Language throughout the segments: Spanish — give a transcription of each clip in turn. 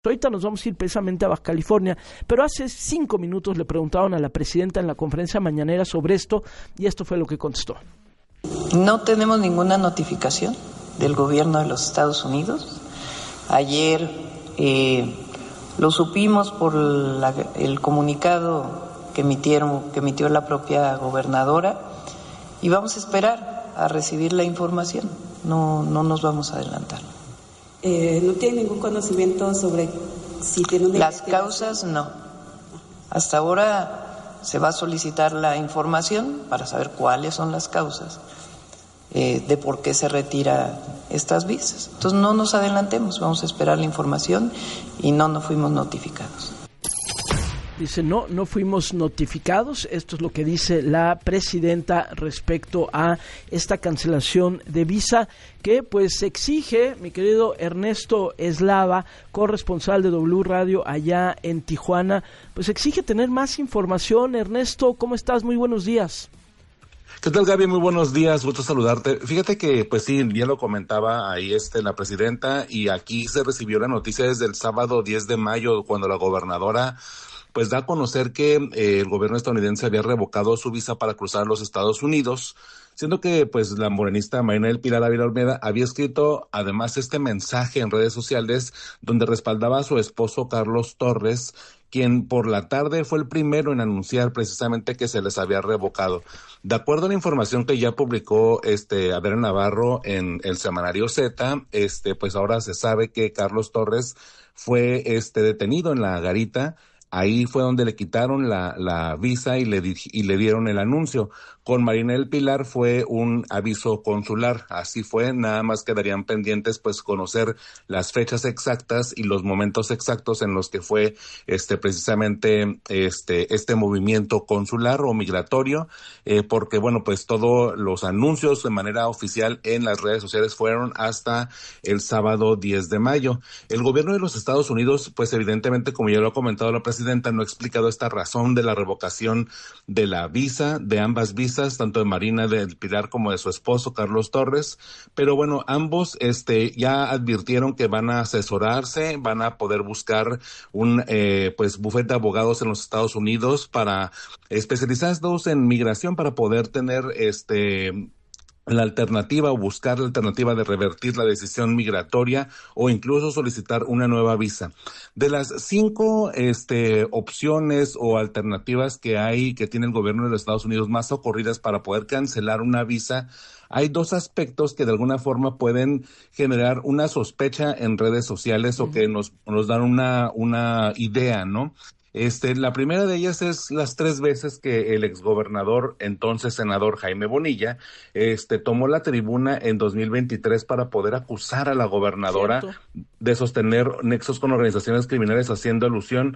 Ahorita nos vamos a ir precisamente a Baja California, pero hace 5 minutos le preguntaron a la presidenta en la conferencia mañanera sobre esto y esto fue lo que contestó. No tenemos ninguna notificación del gobierno de los Estados Unidos. Ayer lo supimos por el comunicado que emitió la propia gobernadora y vamos a esperar a recibir la información. No nos vamos a adelantar. ¿No tiene ningún conocimiento sobre si tiene una Las causas? No. Hasta ahora se va a solicitar la información para saber cuáles son las causas de por qué se retira estas visas. Entonces no nos adelantemos, vamos a esperar la información y no fuimos notificados. Dice, no fuimos notificados. Esto es lo que dice la presidenta respecto a esta cancelación de visa que pues exige, mi querido Ernesto Eslava, corresponsal de W Radio allá en Tijuana, pues exige tener más información. Ernesto, ¿cómo estás? Muy buenos días. ¿Qué tal, Gaby? Muy buenos días, gusto saludarte. Fíjate que, pues sí, ya lo comentaba ahí la presidenta, y aquí se recibió la noticia desde el sábado 10 de mayo, cuando la gobernadora pues da a conocer que el gobierno estadounidense había revocado su visa para cruzar los Estados Unidos, siendo que pues la morenista Marina del Pilar Ávila Olmeda había escrito además este mensaje en redes sociales donde respaldaba a su esposo Carlos Torres, quien por la tarde fue el primero en anunciar precisamente que se les había revocado. De acuerdo a la información que ya publicó Adela Navarro en el semanario Z, pues ahora se sabe que Carlos Torres fue detenido en la garita. Ahí fue donde le quitaron la visa y le dieron el anuncio. Con Marina del Pilar fue un aviso consular, así fue, nada más quedarían pendientes pues conocer las fechas exactas y los momentos exactos en los que fue precisamente este movimiento consular o migratorio, porque bueno, pues todos los anuncios de manera oficial en las redes sociales fueron hasta el sábado 10 de mayo. El gobierno de los Estados Unidos, pues evidentemente, como ya lo ha comentado la presidenta, no ha explicado esta razón de la revocación de la visa, de ambas visas, tanto de Marina del Pilar como de su esposo Carlos Torres, pero bueno, ambos ya advirtieron que van a asesorarse, van a poder buscar un bufete de abogados en los Estados Unidos para especializados en migración para poder tener la alternativa o buscar la alternativa de revertir la decisión migratoria o incluso solicitar una nueva visa. De las 5 opciones o alternativas que tiene el gobierno de los Estados Unidos más ocurridas para poder cancelar una visa, hay 2 aspectos que de alguna forma pueden generar una sospecha en redes sociales o que nos dan una idea, ¿no? La primera de ellas es las 3 veces que el exgobernador, entonces senador Jaime Bonilla, tomó la tribuna en 2023 para poder acusar a la gobernadora de sostener nexos con organizaciones criminales, haciendo alusión,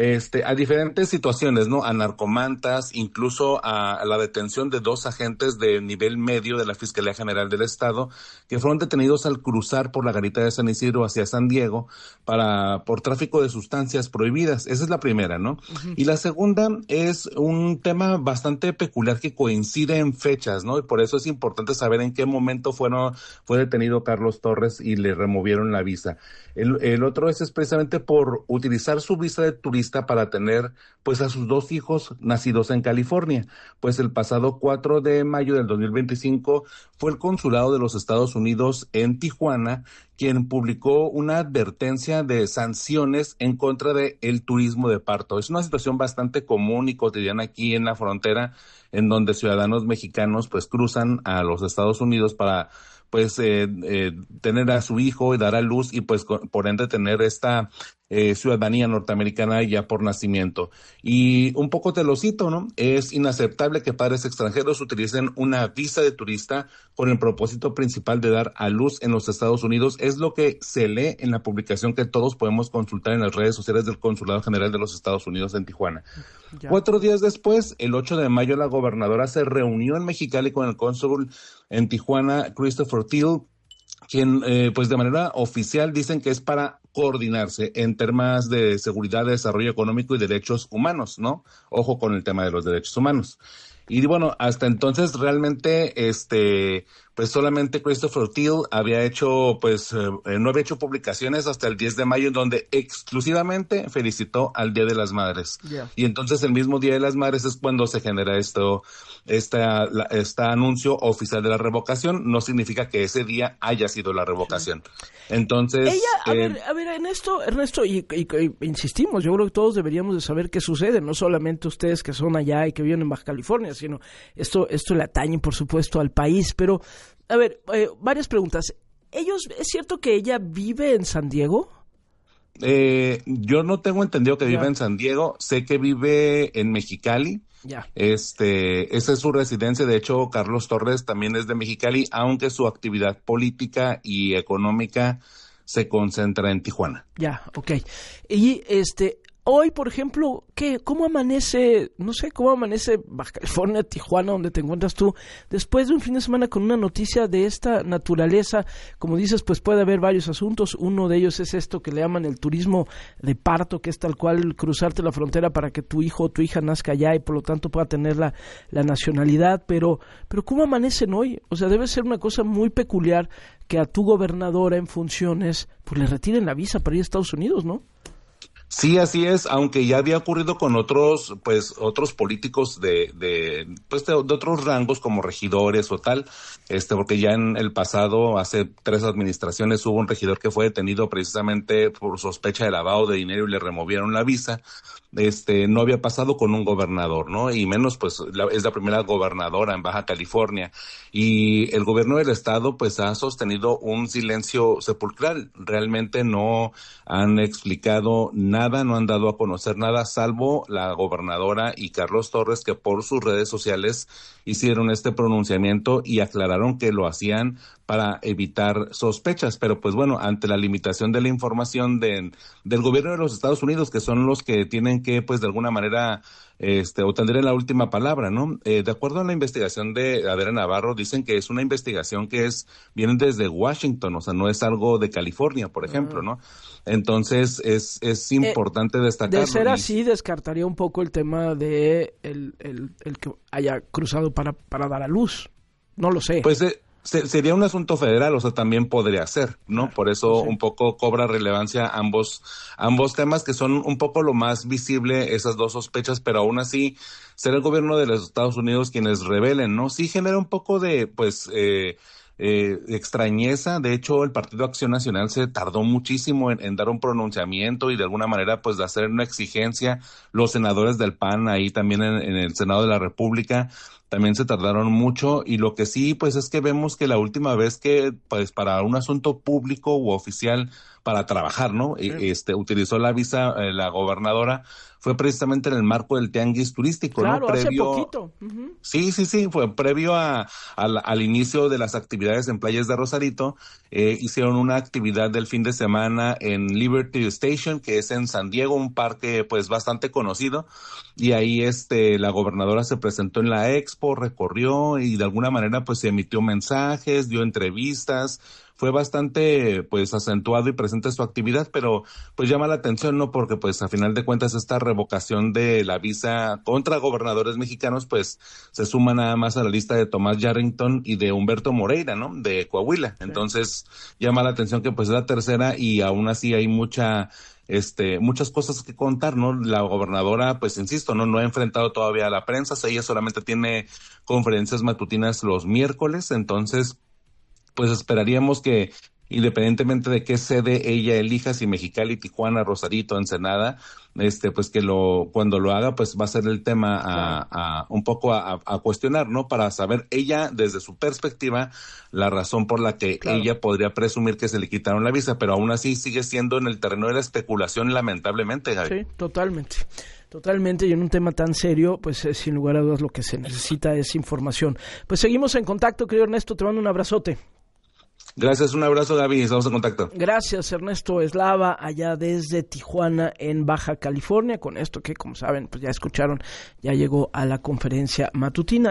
a diferentes situaciones, ¿no? A narcomantas, incluso a la detención de 2 agentes de nivel medio de la Fiscalía General del Estado, que fueron detenidos al cruzar por la garita de San Isidro hacia San Diego por tráfico de sustancias prohibidas. Esa es la primera, ¿no? Uh-huh. Y la segunda es un tema bastante peculiar que coincide en fechas, ¿no? Y por eso es importante saber en qué momento fue detenido Carlos Torres y le removieron la visa. El otro es precisamente por utilizar su visa de turista para tener pues a sus 2 hijos nacidos en California. Pues el pasado 4 de mayo del 2025 fue el consulado de los Estados Unidos en Tijuana quien publicó una advertencia de sanciones en contra del turismo de parto. Es una situación bastante común y cotidiana aquí en la frontera, en donde ciudadanos mexicanos pues cruzan a los Estados Unidos para pues tener a su hijo y dar a luz y pues por ende tener esta ciudadanía norteamericana ya por nacimiento. Y un poco te lo cito, ¿no? Es inaceptable que padres extranjeros utilicen una visa de turista con el propósito principal de dar a luz en los Estados Unidos. Es lo que se lee en la publicación que todos podemos consultar en las redes sociales del Consulado General de los Estados Unidos en Tijuana. Ya. 4 días después, el 8 de mayo, la gobernadora se reunió en Mexicali con el cónsul en Tijuana, Christopher Thiel, quien pues de manera oficial dicen que es para coordinarse en temas de seguridad, desarrollo económico y derechos humanos, ¿no? Ojo con el tema de los derechos humanos. Y bueno, hasta entonces realmente pues solamente Christopher Thiel había hecho, pues no había hecho publicaciones hasta el 10 de mayo en donde exclusivamente felicitó al Día de las Madres. Yeah. Y entonces el mismo Día de las Madres es cuando se genera este anuncio oficial de la revocación. No significa que ese día haya sido la revocación. Entonces... Ella, a ver, en esto, Ernesto, y insistimos, yo creo que todos deberíamos de saber qué sucede, no solamente ustedes que son allá y que viven en Baja California, sino esto le atañe, por supuesto, al país. Pero, a ver, varias preguntas. ¿Es cierto que ella vive en San Diego? Yo no tengo entendido que vive en San Diego, sé que vive en Mexicali. Ya. Esa es su residencia. De hecho, Carlos Torres también es de Mexicali, aunque su actividad política y económica se concentra en Tijuana. Ya, ok. Y hoy, por ejemplo, ¿cómo amanece Baja California, Tijuana, donde te encuentras tú, después de un fin de semana con una noticia de esta naturaleza? Como dices, pues puede haber varios asuntos. Uno de ellos es esto que le llaman el turismo de parto, que es tal cual cruzarte la frontera para que tu hijo o tu hija nazca allá y por lo tanto pueda tener la nacionalidad. Pero ¿cómo amanecen hoy? O sea, debe ser una cosa muy peculiar que a tu gobernadora en funciones pues le retiren la visa para ir a Estados Unidos, ¿no? Sí, así es, aunque ya había ocurrido con otros políticos de otros rangos como regidores o tal, porque ya en el pasado, hace 3 administraciones, hubo un regidor que fue detenido precisamente por sospecha de lavado de dinero y le removieron la visa. No había pasado con un gobernador, ¿no? Y menos, pues, es la primera gobernadora en Baja California. Y el gobierno del estado, pues, ha sostenido un silencio sepulcral. Realmente no han explicado nada, no han dado a conocer nada, salvo la gobernadora y Carlos Torres, que por sus redes sociales hicieron este pronunciamiento y aclararon que lo hacían para evitar sospechas, pero pues bueno, ante la limitación de la información del gobierno de los Estados Unidos, que son los que tienen que, pues de alguna manera, o tendrán la última palabra, ¿no? De acuerdo a la investigación de Adela Navarro, dicen que es una investigación que viene desde Washington, o sea, no es algo de California, por ejemplo, ¿no? Entonces, es importante destacarlo. De ser así, descartaría un poco el tema de el que haya cruzado para dar a luz. No lo sé. Pues sería un asunto federal, o sea, también podría ser, ¿no? Claro, por eso sí. Un poco cobra relevancia ambos temas, que son un poco lo más visible, esas dos sospechas, pero aún así será el gobierno de los Estados Unidos quienes revelen, ¿no? Sí genera un poco de, extrañeza. De hecho, el Partido Acción Nacional se tardó muchísimo en dar un pronunciamiento y de alguna manera, pues, de hacer una exigencia. Los senadores del PAN ahí también en el Senado de la República también se tardaron mucho, y lo que sí, pues, es que vemos que la última vez que, pues, para un asunto público u oficial para trabajar, ¿no? Sí. Utilizó la visa la gobernadora, fue precisamente en el marco del tianguis turístico, claro, ¿no? Hace poquito. Uh-huh. Sí, fue previo al inicio de las actividades en Playas de Rosarito. Hicieron una actividad del fin de semana en Liberty Station, que es en San Diego, un parque pues bastante conocido, y ahí la gobernadora se presentó en la expo, recorrió y de alguna manera pues emitió mensajes, dio entrevistas. Fue bastante, pues, acentuado y presente su actividad, pero, pues, llama la atención, ¿no? Porque, pues, a final de cuentas, esta revocación de la visa contra gobernadores mexicanos, pues, se suma nada más a la lista de Tomás Yarrington y de Humberto Moreira, ¿no? De Coahuila. Sí. Entonces, llama la atención que, pues, es la tercera y aún así hay muchas cosas que contar, ¿no? La gobernadora, pues, insisto, no ha enfrentado todavía a la prensa. O sea, ella solamente tiene conferencias matutinas los miércoles, entonces, pues esperaríamos que, independientemente de qué sede ella elija, si Mexicali, Tijuana, Rosarito, Ensenada, pues que cuando lo haga, pues va a ser el tema a cuestionar, ¿no? Para saber ella, desde su perspectiva, la razón por la que ella podría presumir que se le quitaron la visa, pero aún así sigue siendo en el terreno de la especulación, lamentablemente, Gaby. Sí, totalmente, y en un tema tan serio, pues sin lugar a dudas lo que se necesita es información. Pues seguimos en contacto, querido Ernesto, te mando un abrazote. Gracias, un abrazo, Gaby, estamos en contacto. Gracias, Ernesto Eslava, allá desde Tijuana, en Baja California, con esto que, como saben, pues ya escucharon, ya llegó a la conferencia matutina.